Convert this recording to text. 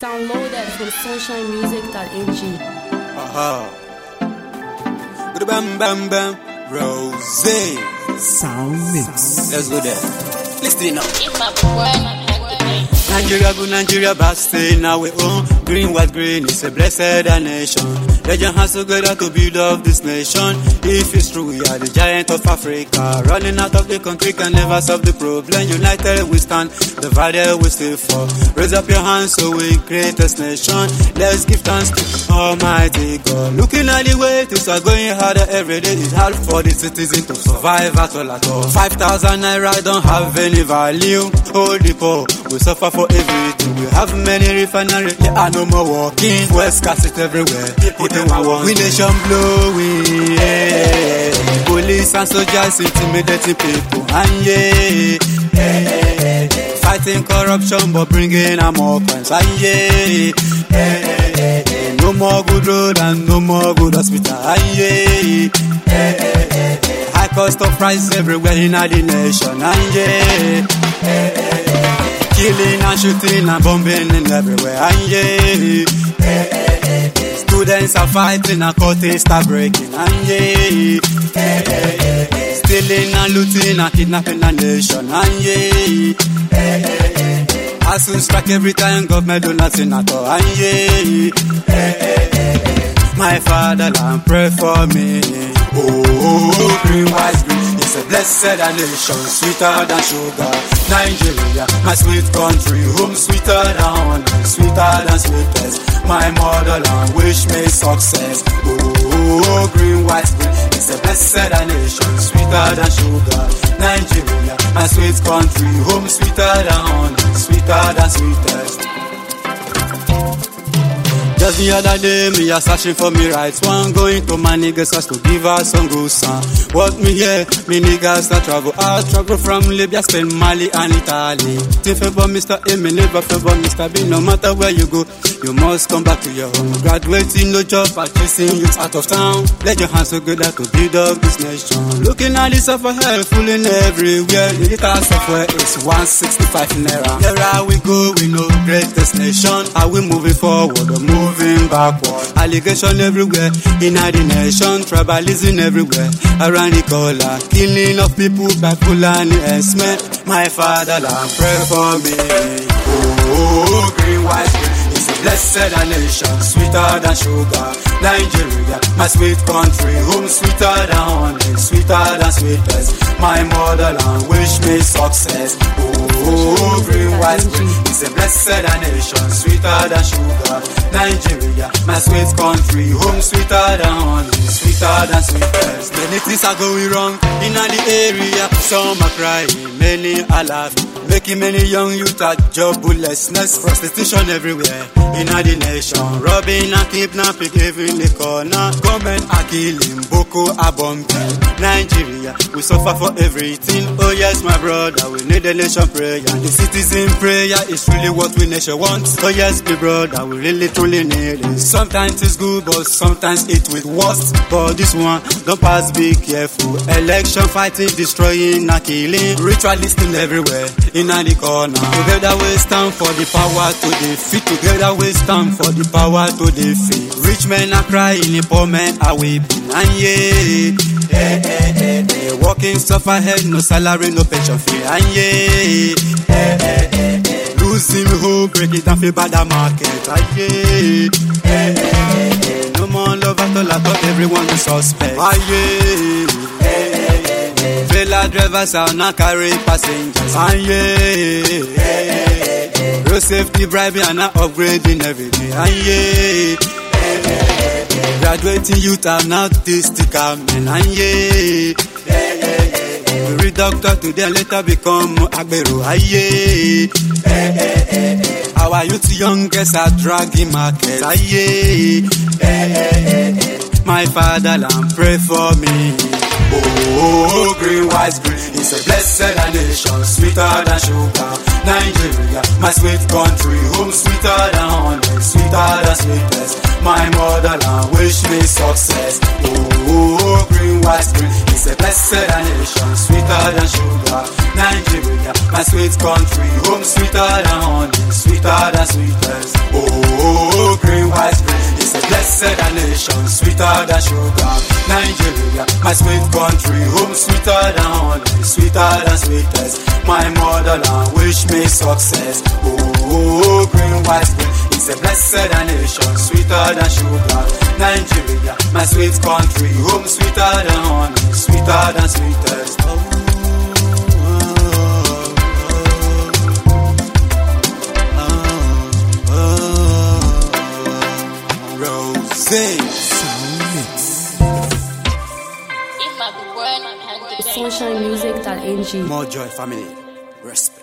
Downloaded from sunshinemusic.ng. Aha. Bam bam bam. Rose. Sound mix. Let's go there. Listen up. If my boy Nigeria good, Nigeria bad, stay now we own. Green, white, green, it's a blessed nation. Let your hands together to build up this nation. If it's true, we are the giant of Africa. Running out of the country can never solve the problem. United we stand, divided we still fall. Raise up your hands so we create this nation. Let's give thanks to Almighty God. Looking at the way things are going harder every day. It's hard for the citizens to survive at all. 5,000 naira don't have any value. Hold the poor, we suffer for everything. We have many refineries, there are no more walking. Fuel scarcity everywhere, people don't want. We nation blowing, yeah. Police and soldiers intimidating people, and yeah, fighting corruption but bringing in more crimes, and yeah, no more good road and no more good hospital, and yeah, high cost of prices everywhere in the nation, and yeah, killing and shooting and bombing in everywhere, and yeah, students are fighting and courts are breaking, and yeah, stealing and looting and kidnapping the nation, and yeah, as soon strike every time government do nothing at all, and yeah, my fatherland pray for me. Oh, green, white, green, it's a blessed nation, sweeter than sugar. Nigeria, my sweet country, home sweeter than honey, sweeter than sweetest. My motherland, wish me success. Oh, green, white, green, it's a blessed nation, sweeter than sugar. Nigeria, my sweet country, home sweeter than honey, sweeter than sweetest. Just the other day, me a searching for me rights. One going to my niggas house to give us some good sound. What me hear, me niggas that travel out. Travel from Libya, Spain, Mali and Italy. Till favor Mr. A, me never favor Mr. B. No matter where you go, you must come back to your home. Graduating, no job, purchasing youth out of town. Let your hands together to build up this nation. Looking at this software, fooling everywhere. The little software is 165 naira. There we go, we know greatest nation. Are we moving forward or moving backward? Allegation everywhere in the nation, tribalism everywhere around the corner, killing of people by Fulani herdsmen. My fatherland pray for me. Oh, green, white, green, it's a blessed nation, sweeter than sugar. Nigeria, my sweet country, home sweeter than honey, sweeter than sweetest. My motherland, wish me success. Oh, green, white, green, it's a blessed nation, sweeter than sugar. Nigeria, my sweet country, home sweeter than honey, sweeter than sweetest. Many things are going wrong in the area. Some are crying, many are laughing, making many young youth at joblessness. Prostitution everywhere in the nation, robbing and kidnapping in the corner. Government are killing, Boko are bombing. Nigeria, we suffer for everything. Oh yes, my brother, we need a nation prayer. The citizen prayer is really what we nation wants. Oh yes, my brother, we really truly need it. Sometimes it's good, but sometimes it will worst. But this one, don't pass, be careful. Election fighting, destroying and killing, ritualistic everywhere in the corner. Together we stand for the power to defeat. Together we stand for the power to defeat. Rich men are crying, the poor men are weeping, and yeah, working suffer head, no salary, no pension fee, and yeah, losing hope, break it down, feel bad the market, and yeah, no more love at all, I thought everyone is suspect, and yeah, trailer drivers are not carrying passengers, and yeah, road safety bribing and not upgrading every day, and yeah, graduating youth are not this sticker men, and yeah, read doctor today and later become agbero, and yeah, our youth youngest are dragging markets, and yeah, my fatherland pray for me. Oh, green, white, green, it's a blessed nation, sweeter than sugar. Nigeria, my sweet country, home sweeter than honey, sweeter than sweetest. My motherland wish me success. Oh, green, white, green. It's a blessed nation, sweeter than sugar. Nigeria, my sweet country, home sweeter than honey, sweeter than sweetest. Oh, green, white, green. It's a blessed nation, sweeter than sugar. Nigeria, my sweet country, home sweeter than honey, sweeter than sweetest. My motherland wish me success. Oh, green, white, green. It's a blessed nation, sweeter than sugar. Nigeria, my sweet country, home sweeter than honey, sweeter than sweetest. Sunshinemusic.ng. More joy, family. Respect.